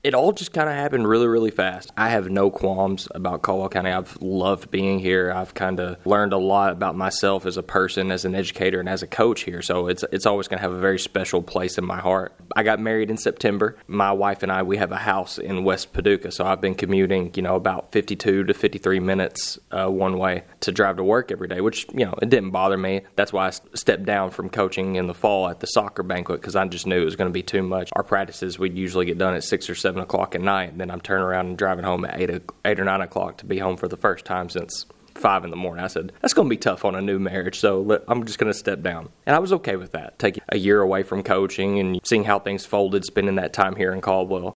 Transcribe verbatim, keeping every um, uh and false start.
It all just kind of happened really, really fast. I have no qualms about Caldwell County. I've loved being here. I've kind of learned a lot about myself as a person, as an educator, and as a coach here. So it's it's always going to have a very special place in my heart. I got married in September. My wife and I, we have a house in West Paducah. So I've been commuting, you know, about fifty-two to fifty-three minutes uh, one way to drive to work every day, which, you know, it didn't bother me. That's why I stepped down from coaching in the fall at the soccer banquet, because I just knew it was going to be too much. Our practices, we'd usually get done at six or seven o'clock at night, and then I'm turning around and driving home at eight, eight or nine o'clock to be home for the first time since five in the morning. I said, that's going to be tough on a new marriage, so let, I'm just going to step down. And I was okay with that, taking a year away from coaching and seeing how things folded, spending that time here in Caldwell.